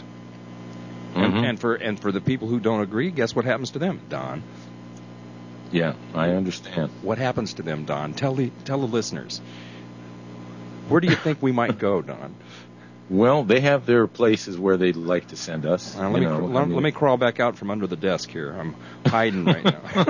And for the people who don't agree, guess what happens to them, Don? Yeah, I understand. What happens to them, Don? Tell the listeners. Where do you think we might go, Don? Well, they have their places where they'd like to send us. Let me crawl back out from under the desk here. I'm hiding right now.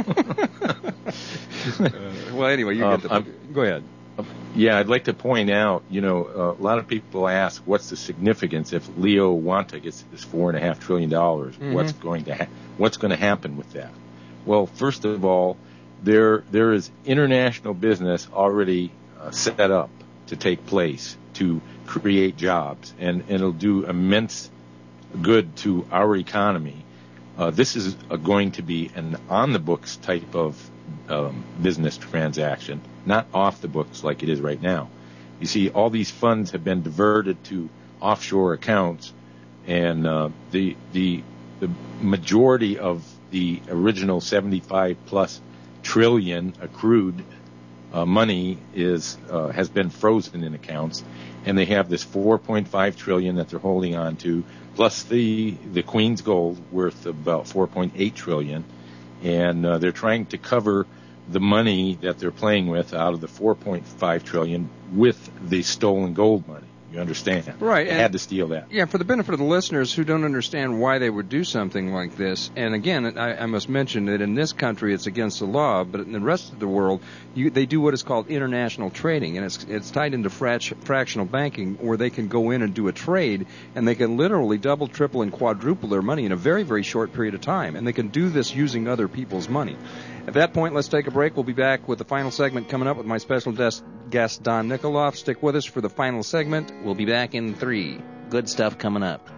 Well, anyway, go ahead. Yeah, I'd like to point out, a lot of people ask, what's the significance if Leo Wanta gets this $4.5 trillion? What's going to happen with that? Well, first of all, there is international business already set up to take place to create jobs, and it'll do immense good to our economy. This is going to be an on-the-books type of business transaction, not off the books like it is right now. You see, all these funds have been diverted to offshore accounts, and the majority of the original 75+ trillion accrued money has been frozen in accounts, and they have this 4.5 trillion that they're holding on to, plus the Queen's gold worth about 4.8 trillion, and they're trying to cover the money that they're playing with out of the 4.5 trillion with the stolen gold money. You understand? Right. They had to steal that. Yeah, for the benefit of the listeners who don't understand why they would do something like this, and again, I must mention that in this country it's against the law, but in the rest of the world, they do what is called international trading, and it's tied into fractional banking, where they can go in and do a trade, and they can literally double, triple, and quadruple their money in a very, very short period of time, and they can do this using other people's money. At that point, let's take a break. We'll be back with the final segment coming up with my special guest, Don Nikoloff. Stick with us for the final segment. We'll be back in 3. Good stuff coming up.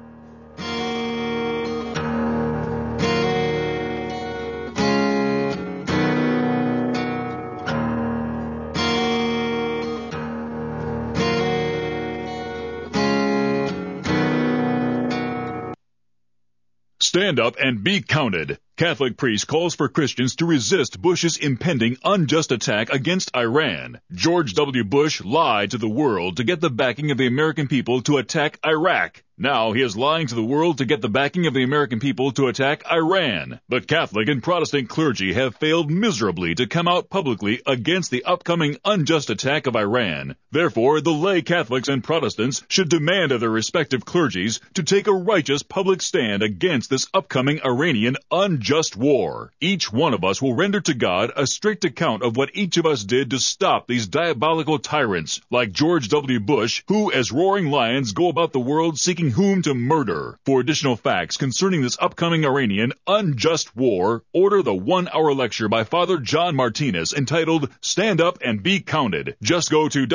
Stand up and be counted. Catholic priest calls for Christians to resist Bush's impending unjust attack against Iran. George W. Bush lied to the world to get the backing of the American people to attack Iraq. Now he is lying to the world to get the backing of the American people to attack Iran. But Catholic and Protestant clergy have failed miserably to come out publicly against the upcoming unjust attack of Iran. Therefore, the lay Catholics and Protestants should demand of their respective clergies to take a righteous public stand against this upcoming Iranian unjust war. Each one of us will render to God a strict account of what each of us did to stop these diabolical tyrants, like George W. Bush, who, as roaring lions, go about the world seeking whom to murder. For additional facts concerning this upcoming Iranian unjust war, order the 1-hour lecture by Father John Martinez entitled Stand Up and Be Counted. Just go to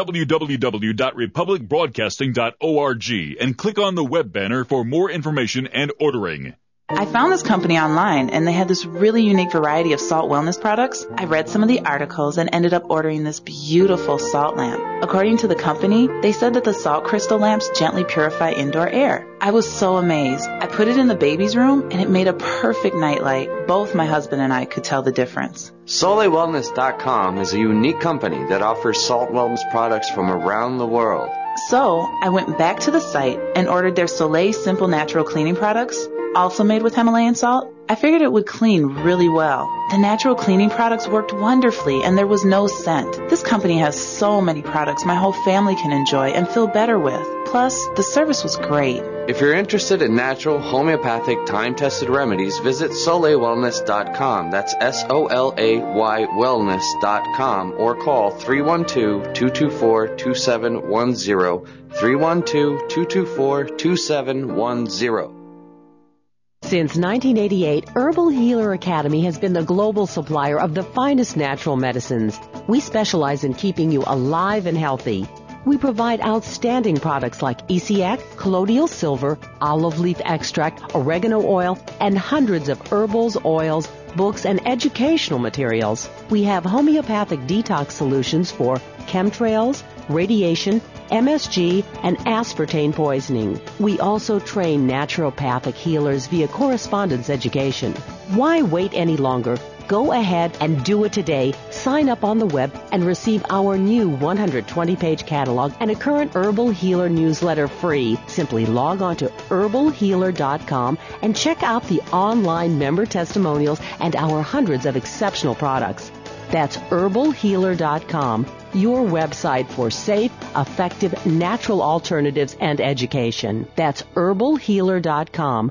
www.republicbroadcasting.org and click on the web banner for more information and ordering. I found this company online, and they had this really unique variety of salt wellness products. I read some of the articles and ended up ordering this beautiful salt lamp. According to the company, they said that the salt crystal lamps gently purify indoor air. I was so amazed. I put it in the baby's room, and it made a perfect nightlight. Both my husband and I could tell the difference. SoleilWellness.com is a unique company that offers salt wellness products from around the world. So, I went back to the site and ordered their Soleil Simple Natural Cleaning products, also made with Himalayan salt. I figured it would clean really well. The natural cleaning products worked wonderfully, and there was no scent. This company has so many products my whole family can enjoy and feel better with. Plus, the service was great. If you're interested in natural, homeopathic, time-tested remedies, visit SoleilWellness.com. That's SOLAY wellness.com, or call 312-224-2710, 312-224-2710. Since 1988, Herbal Healer Academy has been the global supplier of the finest natural medicines. We specialize in keeping you alive and healthy. We provide outstanding products like ECX, colloidal silver, olive leaf extract, oregano oil, and hundreds of herbals, oils, books, and educational materials. We have homeopathic detox solutions for chemtrails, radiation, MSG, and aspartame poisoning. We also train naturopathic healers via correspondence education. Why wait any longer? Go ahead and do it today. Sign up on the web and receive our new 120-page catalog and a current Herbal Healer newsletter free. Simply log on to herbalhealer.com and check out the online member testimonials and our hundreds of exceptional products. That's herbalhealer.com, your website for safe, effective, natural alternatives and education. That's herbalhealer.com.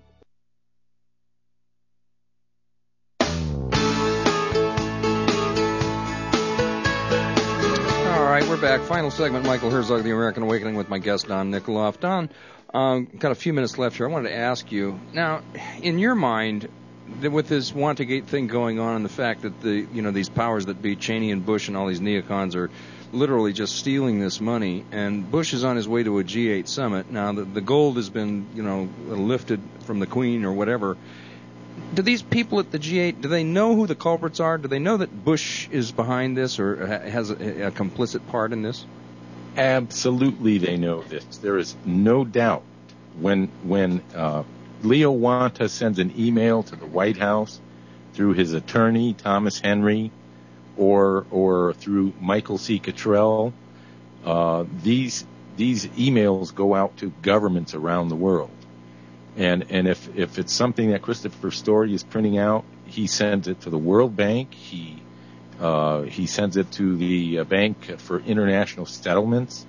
All right, we're back. Final segment, Michael Herzog, The American Awakening, with my guest, Don Nikoloff. Don, got a few minutes left here. I wanted to ask you, now, in your mind, with this Watergate thing going on and the fact that these powers that be, Cheney and Bush and all these neocons, are literally just stealing this money, and Bush is on his way to a G8 summit. Now, the gold has been, lifted from the Queen or whatever. Do these people at the G8, do they know who the culprits are? Do they know that Bush is behind this or has a complicit part in this? Absolutely, they know this. There is no doubt. When Leo Wanta sends an email to the White House through his attorney, Thomas Henry, or through Michael C. Cottrell, these emails go out to governments around the world. And if it's something that Christopher Story is printing out, he sends it to the World Bank. He sends it to the Bank for International Settlements.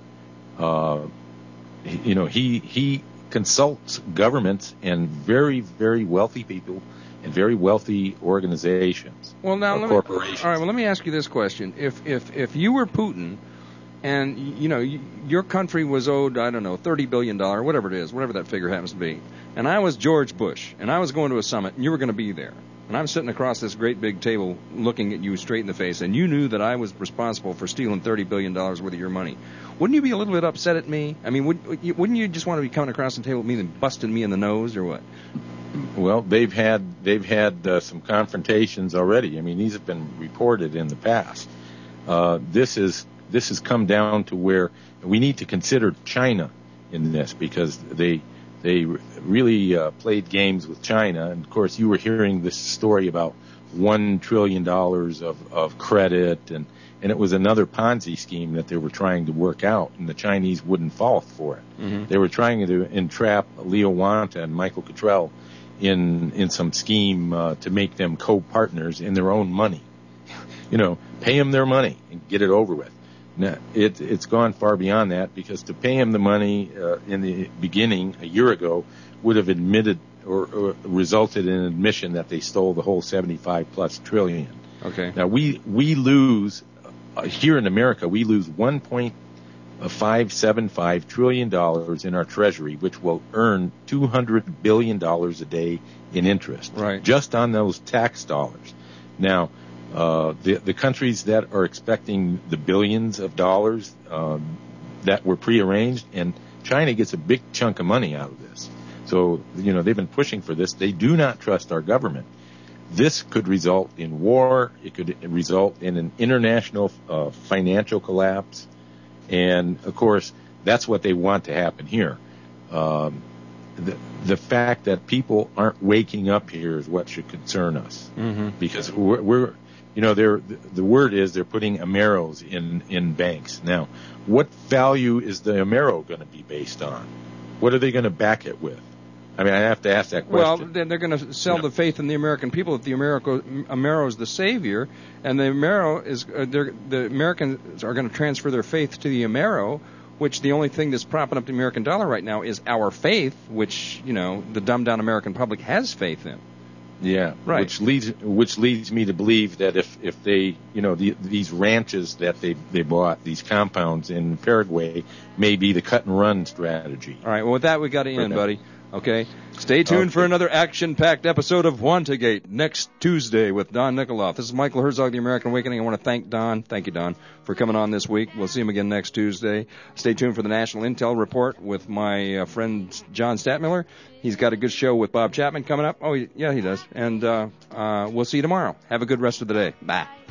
He consults governments and very, very wealthy people and very wealthy organizations. Well, now corporations. Let me ask you this question: If you were Putin, and your country was owed, I don't know, $30 billion, whatever it is, whatever that figure happens to be, and I was George Bush, and I was going to a summit, and you were going to be there, and I'm sitting across this great big table looking at you straight in the face, and you knew that I was responsible for stealing $30 billion worth of your money, wouldn't you be a little bit upset at me? I mean, wouldn't you just want to be coming across the table with me and busting me in the nose, or what? Well, they've had some confrontations already. I mean, these have been reported in the past. This has come down to where we need to consider China in this, because they really played games with China. And of course, you were hearing this story about $1 trillion of credit, and it was another Ponzi scheme that they were trying to work out, and the Chinese wouldn't fall for it. Mm-hmm. They were trying to entrap Leo Wanta and Michael Cottrell in some scheme to make them co-partners in their own money. Pay them their money and get it over with. Now, it's gone far beyond that, because to pay him the money in the beginning a year ago would have admitted or resulted in an admission that they stole the whole 75+ trillion. Okay. Now we lose here in America, we lose $1.575 trillion in our treasury, which will earn $200 billion a day in interest, right, just on those tax dollars. Now, the countries that are expecting the billions of dollars that were prearranged, and China gets a big chunk of money out of this. So, they've been pushing for this. They do not trust our government. This could result in war. It could result in an international financial collapse. And, of course, that's what they want to happen here. The fact that people aren't waking up here is what should concern us. Mm-hmm. Because we're the word is they're putting Ameros in banks. Now, what value is the Amero going to be based on? What are they going to back it with? I mean, I have to ask that question. Well, then they're going to sell the faith in the American people that the Amero is the savior, and the Americans are going to transfer their faith to the Amero, which the only thing that's propping up the American dollar right now is our faith, which the dumbed down American public has faith in. Yeah, right. Which leads me to believe that if they, these ranches that they bought, these compounds in Paraguay, may be the cut and run strategy. All right. Well, with that, we got to end, buddy. Okay. Stay tuned for another action-packed episode of Wantagate next Tuesday with Don Nikoloff. This is Michael Herzog, The American Awakening. I want to thank Don. Thank you, Don, for coming on this week. We'll see him again next Tuesday. Stay tuned for the National Intel Report with my friend John Statmiller. He's got a good show with Bob Chapman coming up. Oh, yeah, he does. And we'll see you tomorrow. Have a good rest of the day. Bye.